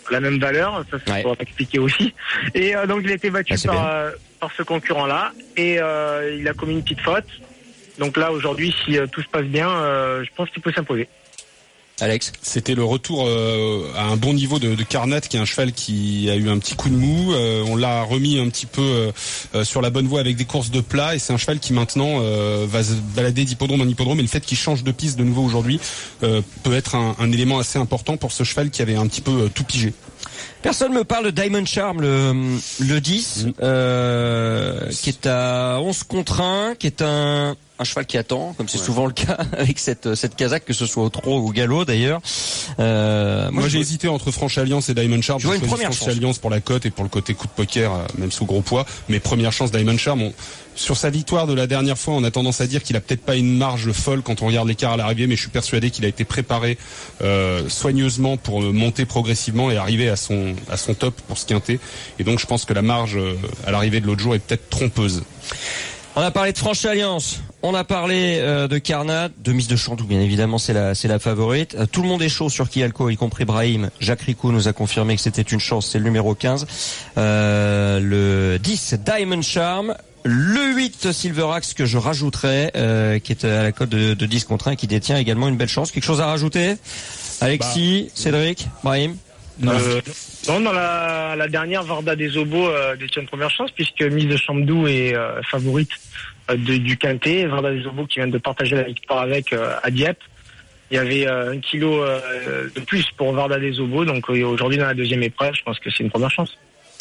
la même valeur, ça c'est Ouais. pour expliquer aussi. Et euh, donc il a été battu Ah, c'est par, bien. euh, par ce concurrent-là et euh, il a commis une petite faute. Donc là aujourd'hui, si euh, tout se passe bien, euh, je pense qu'il peut s'imposer. Alex. C'était le retour euh, à un bon niveau de, de Carnat, qui est un cheval qui a eu un petit coup de mou. Euh, on l'a remis un petit peu euh, euh, sur la bonne voie avec des courses de plat, et c'est un cheval qui maintenant euh, va se balader d'hippodrome en hippodrome. Et le fait qu'il change de piste de nouveau aujourd'hui euh, peut être un, un élément assez important pour ce cheval qui avait un petit peu euh, tout pigé. Personne me parle de Diamond Charm, le, le dix, Mmh. euh, qui est à onze contre un, qui est un, un cheval qui attend, comme c'est Ouais. souvent le cas avec cette, cette casaque, que ce soit au trot ou au galop d'ailleurs. Euh, Moi, je- j'ai hésité entre Franche Alliance et Diamond Charm. Je vois J'ai une choisi première Franche chance. Alliance pour la cote et pour le côté coup de poker, euh, même sous gros poids. Mais première chance Diamond Charm. On- Sur sa victoire de la dernière fois, on a tendance à dire qu'il a peut-être pas une marge folle quand on regarde l'écart à l'arrivée, mais je suis persuadé qu'il a été préparé euh, soigneusement pour euh, monter progressivement et arriver à son à son top pour se quinter. Et donc je pense que la marge euh, à l'arrivée de l'autre jour est peut-être trompeuse. On a parlé de Franche Alliance, on a parlé euh, de Carnat, de Mise de Chandoux, bien évidemment, c'est la c'est la favorite. Euh, tout le monde est chaud sur Kialco, y compris Brahim. Jacques Ricou nous a confirmé que c'était une chance, c'est le numéro quinze. Euh, le dix, Diamond Charm. Le huit, Silverax, que je rajouterai, euh, qui est à la cote de, de dix contre un, qui détient également une belle chance. Quelque chose à rajouter? Alexis, Bah. Cédric, Brahim? Euh, non, dans la, la dernière, Varda des Obos euh, détient une première chance, puisque Mise de Champdou est euh, favorite euh, de- du Quintet. Varda des Obos qui vient de partager la victoire avec euh, à Dieppe. Il y avait euh, un kilo euh, de plus pour Varda des Obos, donc euh, aujourd'hui dans la deuxième épreuve, je pense que c'est une première chance.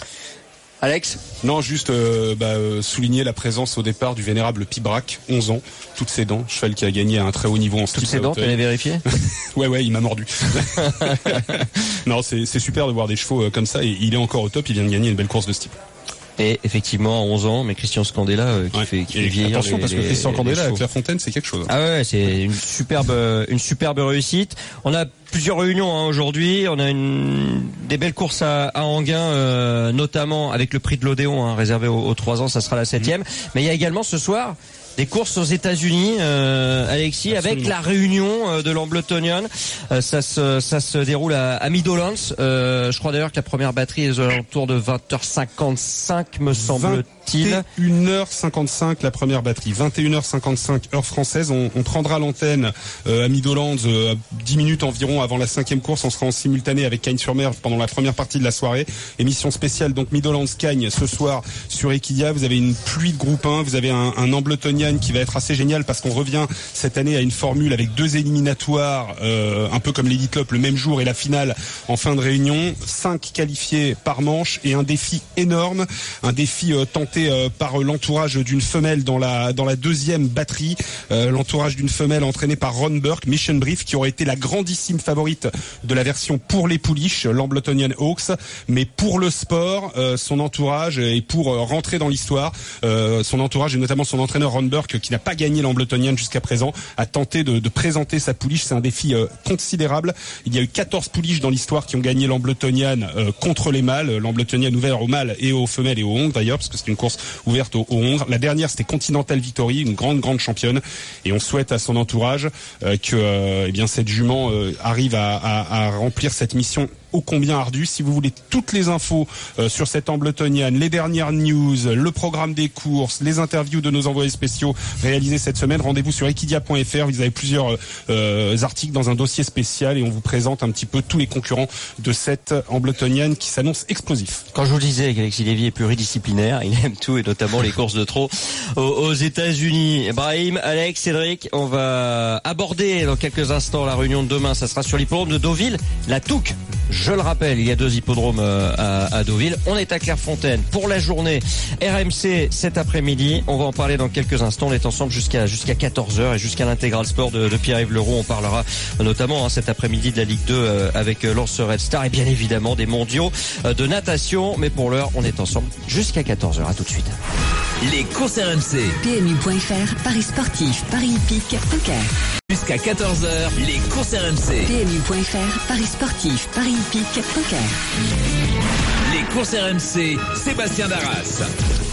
Alex? Non, juste euh, bah, euh, souligner la présence au départ du vénérable Pibrac, onze ans, toutes ses dents, cheval qui a gagné à un très haut niveau en Toutes steeple ces à dents, tu Hauteuil. l'as vérifié? Ouais, ouais, il m'a mordu. Non, c'est c'est super de voir des chevaux euh, comme ça, et il est encore au top, il vient de gagner une belle course de steeple. Et effectivement, à onze ans, mais Christian Scandella, euh, qui Ouais. fait, qui Et fait vieillir attention, les- parce que les- Christian les Candela à chevaux. Clairefontaine, c'est quelque chose. Ah ouais, c'est une superbe, une superbe réussite. On a plusieurs réunions hein, aujourd'hui. On a une des belles courses à, à Enghien, euh, notamment avec le prix de l'Odéon hein, réservé aux, aux trois ans. Ça sera la septième. Mais il y a également ce soir des courses aux États-Unis, euh, Alexis, Absolument. avec la réunion euh, de l'Ambletonian. Euh, ça se ça se déroule à, à Meadowlands. Euh, je crois d'ailleurs que la première batterie est aux alentours de vingt heures cinquante-cinq, me semble-t-il. vingt et une heures cinquante-cinq la première batterie, vingt et une heures cinquante-cinq heure française. On, on prendra l'antenne euh, à Meadowlands euh, dix minutes environ avant la cinquième course. On sera en simultané avec Cagnes-sur-Mer pendant la première partie de la soirée. Émission spéciale donc Meadowlands Cagnes ce soir sur Equidia. Vous avez une pluie de groupe un, vous avez un, un Ambletonian qui va être assez génial parce qu'on revient cette année à une formule avec deux éliminatoires, euh, un peu comme l'Elite Lop le même jour et la finale en fin de réunion. Cinq qualifiés par manche et un défi énorme, un défi euh, tenté euh, par l'entourage d'une femelle dans la dans la deuxième batterie, euh, l'entourage d'une femelle entraînée par Ron Burke, Mission Brief, qui aurait été la grandissime favorite de la version pour les pouliches, l'Ambletonian Hawks, mais pour le sport, euh, son entourage et pour euh, rentrer dans l'histoire, euh, son entourage et notamment son entraîneur Ron Burke, qui n'a pas gagné l'Ambletonian jusqu'à présent, a tenté de, de présenter sa pouliche. C'est un défi euh, considérable. Il y a eu quatorze pouliches dans l'histoire qui ont gagné l'Ambletonian euh, contre les mâles, l'Ambletonian ouvert aux mâles et aux femelles et aux hongres d'ailleurs, parce que c'est une course ouverte aux, aux hongres. La dernière, c'était Continental Victory, une grande grande championne, et on souhaite à son entourage euh, que euh, eh bien cette jument euh, arrive à, à, à remplir cette mission ô combien ardu. Si vous voulez toutes les infos euh, sur cette Ambletonian, les dernières news, le programme des courses, les interviews de nos envoyés spéciaux réalisés cette semaine, rendez-vous sur equidia point f r. Vous avez plusieurs euh, articles dans un dossier spécial et on vous présente un petit peu tous les concurrents de cette Ambletonian qui s'annonce explosif. Quand je vous disais qu'Alexis Lévy est pluridisciplinaire, il aime tout et notamment les courses de trot aux, aux États-Unis. Brahim, Alex, Cédric, on va aborder dans quelques instants la réunion de demain. Ça sera sur l'hippodrome de Deauville, la Touque. Je le rappelle, il y a deux hippodromes à, à Deauville. On est à Clairefontaine pour la journée R M C cet après-midi. On va en parler dans quelques instants. On est ensemble jusqu'à jusqu'à quatorze heures et jusqu'à l'intégral sport de, de Pierre-Yves Leroux. On parlera notamment hein, cet après-midi de la Ligue deux euh, avec Lance Red Star et bien évidemment des mondiaux euh, de natation. Mais pour l'heure, on est ensemble jusqu'à quatorze heures. À tout de suite. Les courses R M C. P M U point F R, Paris sportif, Paris hippique, poker. Jusqu'à quatorze heures, les courses R M C. P M U point F R, Paris sportif, Paris hippique, poker. Les courses R M C, Sébastien Darras.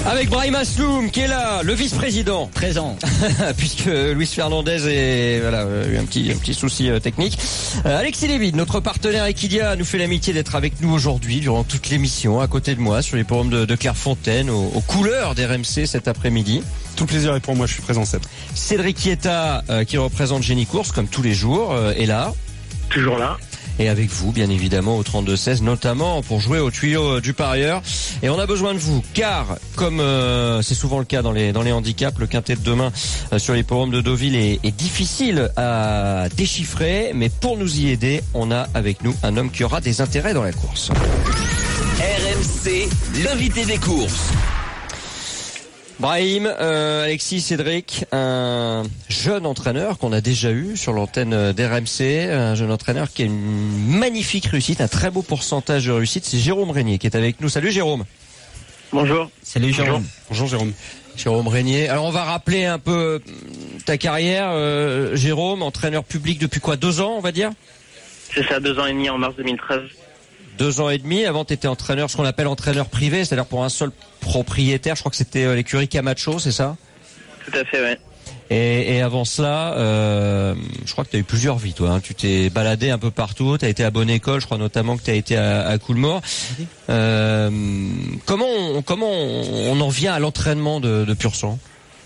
Avec Brahim Asloum qui est là, le vice-président. Présent. Puisque Luis Fernandez est, voilà, eu un petit, un petit souci euh, technique. Euh, Alexis Lévy, notre partenaire Equidia, nous fait l'amitié d'être avec nous aujourd'hui durant toute l'émission, à côté de moi, sur les forums de, de Clairefontaine, aux, aux couleurs d'R M C cet après-midi. Tout le plaisir est pour moi, je suis présent, Seb. Cédric Chietta, euh, qui représente Génie Course, comme tous les jours, euh, est là. Toujours là. Et avec vous, bien évidemment, au trente-deux seize, notamment pour jouer au tuyau du parieur. Et on a besoin de vous, car, comme euh, c'est souvent le cas dans les dans les handicaps, le quintet de demain euh, sur les forums de Deauville est, est difficile à déchiffrer. Mais pour nous y aider, on a avec nous un homme qui aura des intérêts dans la course. R M C, l'invité des courses. Brahim, euh, Alexis, Cédric, un jeune entraîneur qu'on a déjà eu sur l'antenne d'R M C, un jeune entraîneur qui a une magnifique réussite, un très beau pourcentage de réussite, c'est Jérôme Régnier qui est avec nous. Salut Jérôme. Bonjour. Salut Jérôme. Bonjour Jérôme. Jérôme Régnier. Alors on va rappeler un peu ta carrière, euh, Jérôme, entraîneur public depuis quoi, deux ans on va dire? C'est ça, deux ans et demi en mars deux mille treize. Deux ans et demi. Avant, tu étais entraîneur, ce qu'on appelle entraîneur privé, c'est-à-dire pour un seul propriétaire. Je crois que c'était euh, l'écurie Camacho, c'est ça? Tout à fait, ouais. Et, et avant cela, euh, je crois que tu as eu plusieurs vies, toi. Hein. Tu t'es baladé un peu partout. Tu as été à Bonne École, je crois notamment que tu as été à, à Coolmore. Euh, comment on, comment on en vient à l'entraînement de, de pur sang?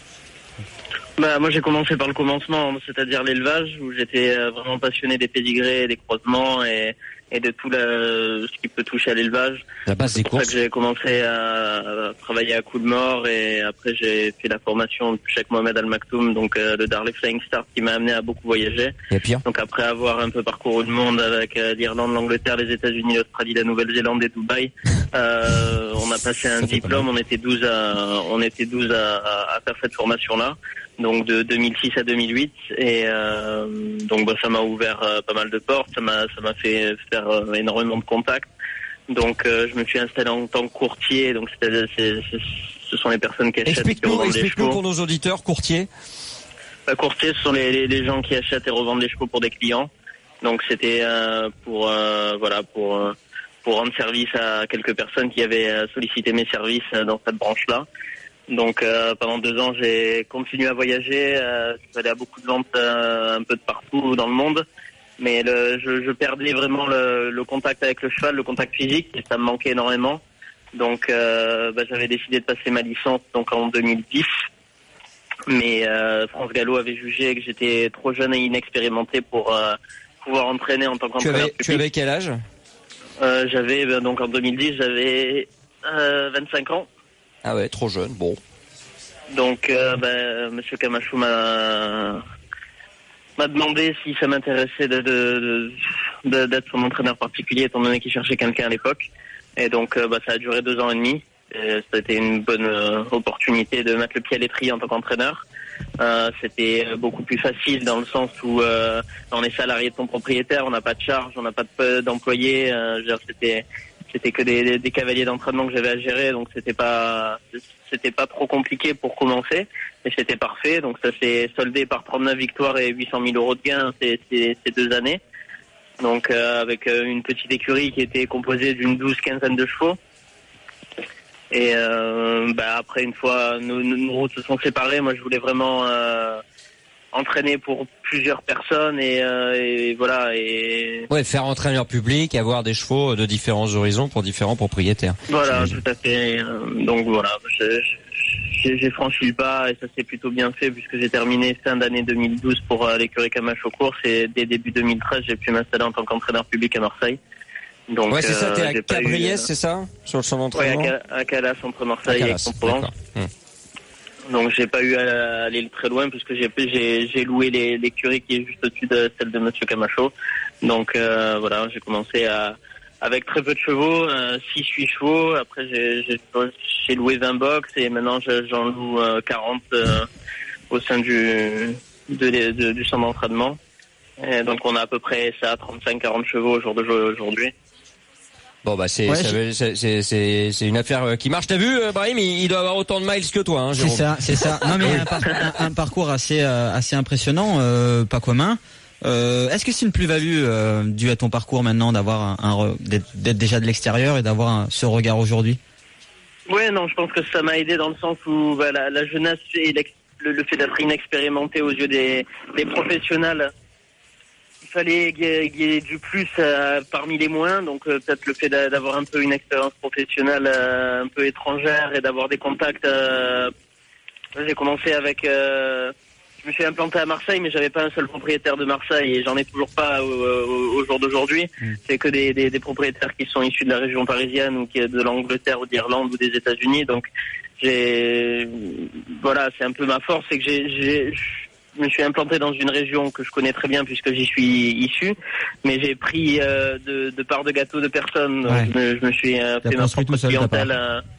Bah, moi, j'ai commencé par le commencement, c'est-à-dire l'élevage, où j'étais vraiment passionné des pédigrés, des croisements et, et de tout la, ce qui peut toucher à l'élevage. La base des courses. C'est pour ça que j'ai commencé à, à travailler à Coolmore et après j'ai fait la formation de Cheikh Mohamed Al Maktoum, donc euh, le Darley Flying Start, qui m'a amené à beaucoup voyager. Et pire. Donc après avoir un peu parcouru le monde avec euh, l'Irlande, l'Angleterre, les États-Unis, l'Australie, la Nouvelle-Zélande et Dubaï, euh, on a passé un diplôme. On était douze à, on était douze à, à, à faire cette formation-là. Donc de deux mille six à deux mille huit et euh, donc bah, ça m'a ouvert euh, pas mal de portes, ça m'a ça m'a fait faire euh, énormément de contacts. Donc euh, je me suis installé en tant que courtier. Donc c'est, c'est, c'est, ce sont les personnes qui achètent et qui revendent les chevaux. Explique-nous pour nos auditeurs, courtier. Bah, courtier, ce sont les, les, les gens qui achètent et revendent les chevaux pour des clients. Donc c'était euh, pour euh, voilà pour euh, pour rendre service à quelques personnes qui avaient sollicité mes services dans cette branche-là. Donc euh, pendant deux ans, j'ai continué à voyager. Euh, j'allais à beaucoup de ventes euh, un peu de partout dans le monde, mais le, je, je perdais vraiment le, le contact avec le cheval, le contact physique, et ça me manquait énormément. Donc euh, bah, j'avais décidé de passer ma licence donc en deux mille dix, mais euh, France Gallo avait jugé que j'étais trop jeune et inexpérimenté pour euh, pouvoir entraîner en tant qu'entraîneur public. Tu avais quel âge? euh, J'avais ben, donc en deux mille dix, j'avais euh, vingt-cinq ans. Ah ouais, trop jeune, bon. Donc, euh, ben, Monsieur Camacho m'a m'a demandé si ça m'intéressait de, de, de, d'être son entraîneur particulier, étant donné qu'il cherchait quelqu'un à l'époque. Et donc, euh, bah, ça a duré deux ans et demi. Et ça a été une bonne euh, opportunité de mettre le pied à l'étrier en tant qu'entraîneur. Euh, c'était beaucoup plus facile dans le sens où euh, on est salarié de son propriétaire, on n'a pas de charge, on n'a pas de, d'employés. Euh, je veux dire, c'était C'était que des, des cavaliers d'entraînement que j'avais à gérer, donc c'était pas c'était pas trop compliqué pour commencer, mais c'était parfait. Donc ça s'est soldé par trente-neuf victoires et huit cent mille euros de gains ces, ces, ces deux années. Donc euh, avec une petite écurie qui était composée d'une douze quinzaine de chevaux. Et euh, bah après une fois nos, nos routes se sont séparées, moi je voulais vraiment euh, entraîner pour plusieurs personnes et, euh, et voilà et ouais, faire entraîneur public, avoir des chevaux de différents horizons pour différents propriétaires. Voilà, tout à fait. Donc voilà, j'ai, j'ai franchi le pas et ça s'est plutôt bien fait puisque j'ai terminé fin d'année deux mille douze pour euh, l'écurie Camacho Course et dès début deux mille treize j'ai pu m'installer en tant qu'entraîneur public à Marseille. Donc ouais, c'est ça. T'es euh, à Cabriès, eu, c'est ça, sur le centre d'entraînement. Ouais, à Calas entre Marseille et Aix-en-Provence. Hum. Donc j'ai pas eu à aller très loin puisque j'ai j'ai, j'ai loué les, l'écurie qui est juste au-dessus de celle de Monsieur Camacho. Donc euh, voilà, j'ai commencé à avec très peu de chevaux, euh, six huit chevaux. Après j'ai, j'ai j'ai loué vingt box et maintenant j'en loue euh, quarante euh, au sein du de, de, du centre d'entraînement. Et donc on a à peu près ça trente-cinq quarante chevaux au jour de jeu aujourd'hui. Bon bah c'est, ouais, ça veut, c'est c'est c'est c'est une affaire qui marche. T'as vu, Brahim, il, il doit avoir autant de miles que toi, hein, Jérôme. C'est ça, c'est ça. Non mais un, par, un, un parcours assez euh, assez impressionnant, euh, pas commun. Euh, est-ce que c'est une plus-value euh, due à ton parcours maintenant d'avoir un, un d'être, d'être déjà de l'extérieur et d'avoir un, ce regard aujourd'hui? Ouais, non, je pense que ça m'a aidé dans le sens où bah, la, la jeunesse et le, le fait d'être inexpérimenté aux yeux des, des professionnels, il fallait qu'il y ait du plus euh, parmi les moins. Donc euh, peut-être le fait d'avoir un peu une expérience professionnelle euh, un peu étrangère et d'avoir des contacts. Euh, j'ai commencé avec... Euh, je me suis implanté à Marseille, mais j'avais pas un seul propriétaire de Marseille et j'en ai toujours pas au, au, au jour d'aujourd'hui. Mmh. C'est que des, des, des propriétaires qui sont issus de la région parisienne ou qui de l'Angleterre ou d'Irlande ou des États-Unis. Donc j'ai, voilà, c'est un peu ma force, c'est que j'ai, j'ai, je me suis implanté dans une région que je connais très bien puisque j'y suis issu, mais j'ai pris euh, de, de part de gâteau de personnes. Ouais. Je, me, je me suis euh, fait ma propre clientèle.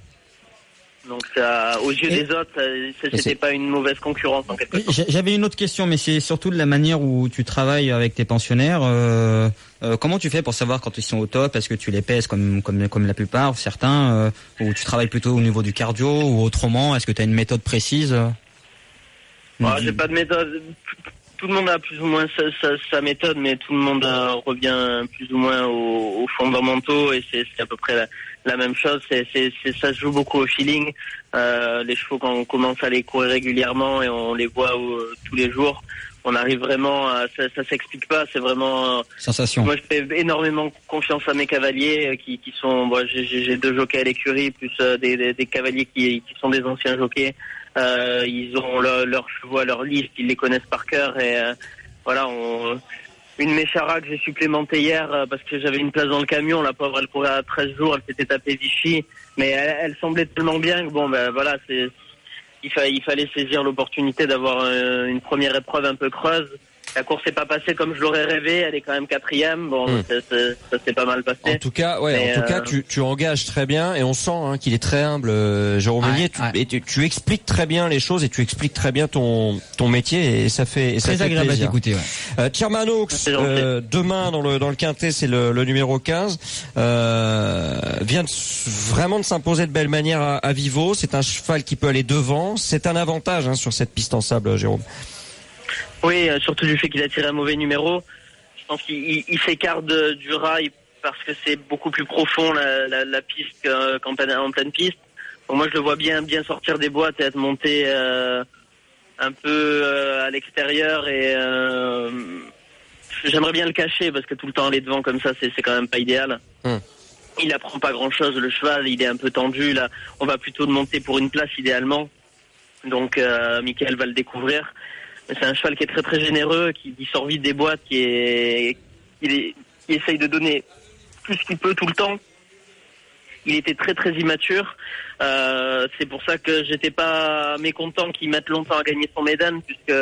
Donc ça, aux yeux et des autres, ça, c'était pas une mauvaise concurrence en quelque sorte. J'avais une autre question, mais c'est surtout de la manière où tu travailles avec tes pensionnaires. Euh, euh, comment tu fais pour savoir quand ils sont au top? Est-ce que tu les pèses comme comme comme la plupart, certains, euh, ou tu travailles plutôt au niveau du cardio ou autrement? Est-ce que tu as une méthode précise? Ouais, j'ai pas de méthode. Tout le monde a plus ou moins sa, sa, sa méthode, mais tout le monde euh, revient plus ou moins aux, aux fondamentaux et c'est, c'est à peu près la, la même chose. C'est, c'est, c'est, ça se joue beaucoup au feeling. Euh, les chevaux, quand on commence à les courir régulièrement et on les voit euh, tous les jours, on arrive vraiment à, ça, ça s'explique pas, c'est vraiment... Euh, Sensation. Moi, je fais énormément confiance à mes cavaliers euh, qui, qui sont... Bon, j'ai, j'ai deux jockeys à l'écurie, plus euh, des, des, des cavaliers qui, qui sont des anciens jockeys. Euh, ils ont leurs leur chevaux à leur liste, ils les connaissent par cœur et euh, voilà. On, une Méchara que j'ai supplémentée hier euh, parce que j'avais une place dans le camion. La pauvre, elle courait à treize jours, elle s'était tapée Vichy, mais elle, elle semblait tellement bien que bon, ben voilà, c'est il, fa, il fallait saisir l'opportunité d'avoir euh, une première épreuve un peu creuse. La course n'est pas passée comme je l'aurais rêvé. Elle est quand même quatrième. Bon, mmh. ça, ça, ça s'est pas mal passé. En tout cas, ouais. Mais en tout euh... cas, tu, tu engages très bien et on sent hein, qu'il est très humble, euh, Jérôme Meunier. Ouais, ouais. Et tu, tu expliques très bien les choses et tu expliques très bien ton ton métier et ça fait et ça très fait agréable plaisir. à t'écouter. Ouais. Euh, Chairman Oaks, euh, demain dans le dans le quintet, c'est le, le numéro quinze. Euh, vient de, vraiment de s'imposer de belle manière à, à Vivo. C'est un cheval qui peut aller devant. C'est un avantage hein, sur cette piste en sable, Jérôme. Oui, surtout du fait qu'il a tiré un mauvais numéro. Je pense qu'il il, il s'écarte de, du rail parce que c'est beaucoup plus profond la, la, la piste qu'en pleine, en pleine piste. Donc moi je le vois bien bien sortir des boîtes et être monté euh, un peu euh, à l'extérieur et euh, j'aimerais bien le cacher parce que tout le temps aller devant comme ça c'est, c'est quand même pas idéal. Hum. Il apprend pas grand chose le cheval, il est un peu tendu là. On va plutôt le monter pour une place idéalement. Donc euh, Mickaël va le découvrir. C'est un cheval qui est très très généreux, qui, qui sort vite des boîtes, qui est, qui est, qui essaye de donner tout ce qu'il peut tout le temps. Il était très très immature. Euh, c'est pour ça que j'étais pas mécontent qu'il mette longtemps à gagner son Médane, puisque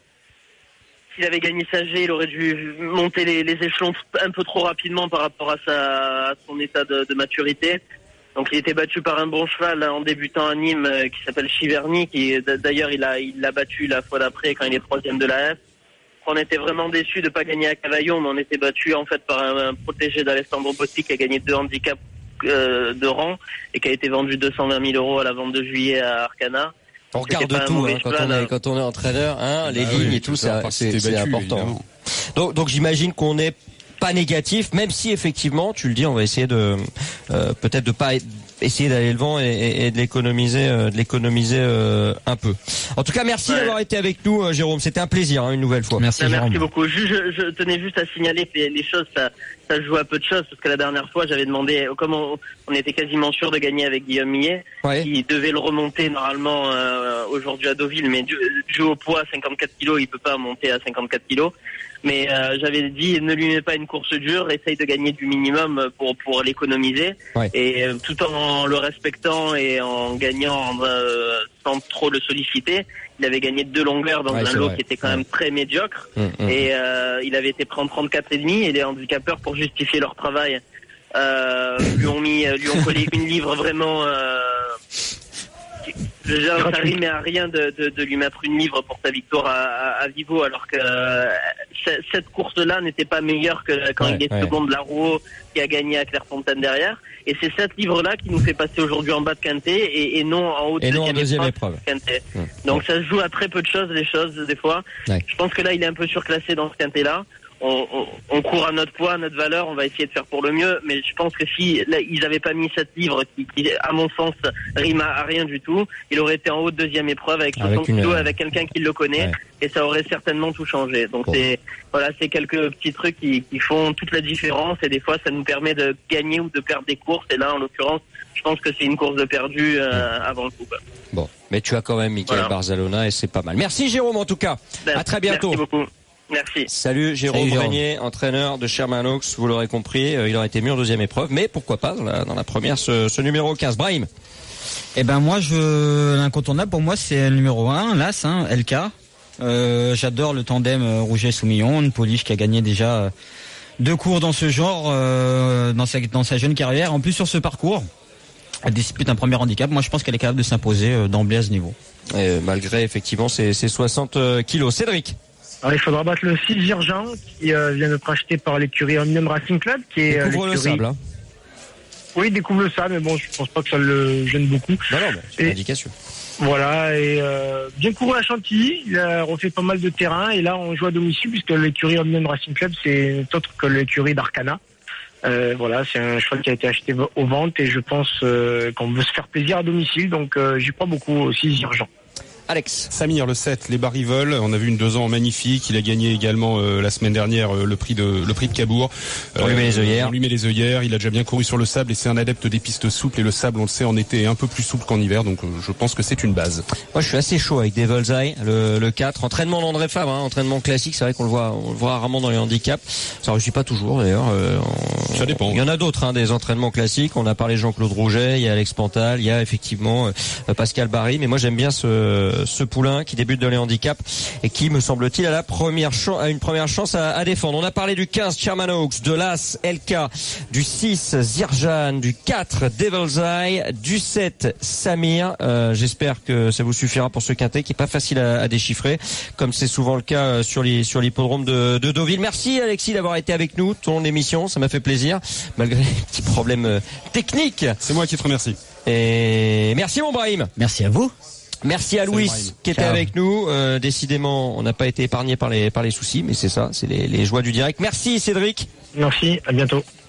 s'il avait gagné sa G, il aurait dû monter les, les échelons un peu trop rapidement par rapport à, sa, à son état de, de maturité. Donc il était battu par un bon cheval en débutant à Nîmes euh, qui s'appelle Chiverny, qui d'ailleurs il a il l'a battu la fois d'après quand il est troisième de la F. On était vraiment déçus de pas gagner à Cavaillon, mais on était battu en fait par un, un protégé d'Alessandro Botti qui a gagné deux handicaps euh, de rang et qui a été vendu deux cent vingt mille euros à la vente de juillet à Arcana. On regarde tout hein, quand, on est, quand on est entraîneur, hein, les ah lignes oui, et tout, ça, c'est, c'est battu, important. Évidemment. Donc, donc j'imagine qu'on est pas négatif, même si effectivement, tu le dis, on va essayer de euh, peut-être de pas essayer d'aller devant et, et, et de l'économiser, euh, de l'économiser euh, un peu. En tout cas, merci ouais. d'avoir été avec nous, euh, Jérôme. C'était un plaisir, hein, une nouvelle fois. Merci, ben, merci beaucoup. Je, je, je tenais juste à signaler que les, les choses, ça, ça joue à peu de choses, parce que la dernière fois, j'avais demandé, comme on, on était quasiment sûr de gagner avec Guillaume Millet, ouais. qui devait le remonter normalement euh, aujourd'hui à Deauville, mais dû, dû au poids, cinquante-quatre kilos, il peut pas monter à cinquante-quatre kilos. Mais euh, j'avais dit, ne lui mets pas une course dure, essaye de gagner du minimum pour pour l'économiser, ouais. et euh, tout en le respectant et en gagnant euh, sans trop le solliciter. Il avait gagné deux longueurs dans ouais, un lot vrai. qui était quand ouais. même très médiocre, mmh, mmh. et euh, il avait été pris en trente-quatre et demi, et les handicapeurs, pour justifier leur travail, euh, lui ont mis, lui ont collé une livre vraiment... Euh, Déjà, ça rimait à rien de, de, de lui mettre une livre pour sa victoire à, à, à Vivo, alors que euh, cette course-là n'était pas meilleure que quand ouais, il est ouais. second de la Rouault qui a gagné à Clairefontaine derrière. Et c'est cette livre-là qui nous fait passer aujourd'hui en bas de Quintet et, et non en haut de et deuxième, non en deuxième épreuve. Quintet. Mmh. Donc ça se joue à très peu de choses, les choses, des fois. Ouais. Je pense que là, il est un peu surclassé dans ce Quintet-là. on, on, on court à notre poids, à notre valeur, on va essayer de faire pour le mieux. Mais je pense que si là, ils n'avaient pas mis sept livres, qui, qui à mon sens rime à, à rien du tout, il aurait été en haut de deuxième épreuve avec soixante kilos, avec quelqu'un qui le connaît, ouais. Et ça aurait certainement tout changé. Donc bon. c'est voilà, c'est quelques petits trucs qui, qui font toute la différence, et des fois ça nous permet de gagner ou de perdre des courses. Et là, en l'occurrence, je pense que c'est une course de perdu euh, avant le coup. Bon, mais tu as quand même Michael voilà. Barzalona et c'est pas mal. Merci Jérôme en tout cas. Ben, à très bientôt. Merci beaucoup. Merci. Salut Jérôme, Salut, Jérôme. Régnier, entraîneur de Sherman Oaks. Vous l'aurez compris, euh, il aurait été mieux en deuxième épreuve, mais pourquoi pas dans la, dans la première, ce, ce numéro quinze. Brahim. Eh ben moi, je l'incontournable pour moi, c'est le numéro un, l'As, hein, L K. Euh, j'adore le tandem euh, Rouget-Soumillon, une pouliche qui a gagné déjà euh, deux cours dans ce genre euh, dans sa dans sa jeune carrière. En plus sur ce parcours, elle dispute un premier handicap. Moi, je pense qu'elle est capable de s'imposer euh, d'emblée à ce niveau. Et, malgré effectivement ses, ses soixante kilos. Cédric. Alors, il faudra battre le six Virgin qui euh, vient d'être acheté par l'écurie Omnium Racing Club, qui est découvre euh, le sable. Hein. Oui, il découvre le sable, mais bon, je pense pas que ça le gêne beaucoup. Non, non, c'est une indication. Voilà, et euh, bien couru à Chantilly, il a refait pas mal de terrain, et là on joue à domicile puisque l'écurie Omnium Racing Club c'est autre que l'écurie d'Arcana. Euh, voilà, c'est un cheval qui a été acheté aux ventes, et je pense euh, qu'on veut se faire plaisir à domicile, donc euh, j'y crois beaucoup aussi, Urgent. Alex. Samir, le sept, les Barivols. On a vu une deux ans magnifique. Il a gagné également euh, la semaine dernière euh, le prix de le prix de Cabourg. Euh, on lui met les œillères. On lui met les œillères. Il a déjà bien couru sur le sable et c'est un adepte des pistes souples. Et le sable, on le sait, en été est un peu plus souple qu'en hiver. Donc euh, je pense que c'est une base. Moi, je suis assez chaud avec Devil's Eye, le, le quatre. Entraînement d'André Fabre, hein, entraînement classique. C'est vrai qu'on le voit, on le voit rarement dans les handicaps. Ça réussit pas toujours d'ailleurs. Euh, on... Ça dépend. Il y en a d'autres, hein, des entraînements classiques. On a parlé de Jean-Claude Rouget, il y a Alex Pantal, il y a effectivement euh, Pascal Barry. Mais moi, j'aime bien ce, ce poulain qui débute dans les handicaps et qui, me semble-t-il, a la première chance, a une première chance à, à défendre. On a parlé du quinze Sherman Oaks, de l'As L K, du six Zirjan, du quatre Devil's Eye, du sept Samir. Euh, j'espère que ça vous suffira pour ce quintet qui est pas facile à, à déchiffrer, comme c'est souvent le cas sur les sur l'hippodrome de, de Deauville. Merci Alexis d'avoir été avec nous tout au long de l'émission, ça m'a fait plaisir malgré les petits problèmes techniques. C'est moi qui te remercie. Et merci mon Brahim. Merci à vous. Merci à Louis qui était Ciao. avec nous. Euh, décidément, on n'a pas été épargné par les par les soucis, mais c'est ça, c'est les, les joies du direct. Merci Cédric. Merci, à bientôt.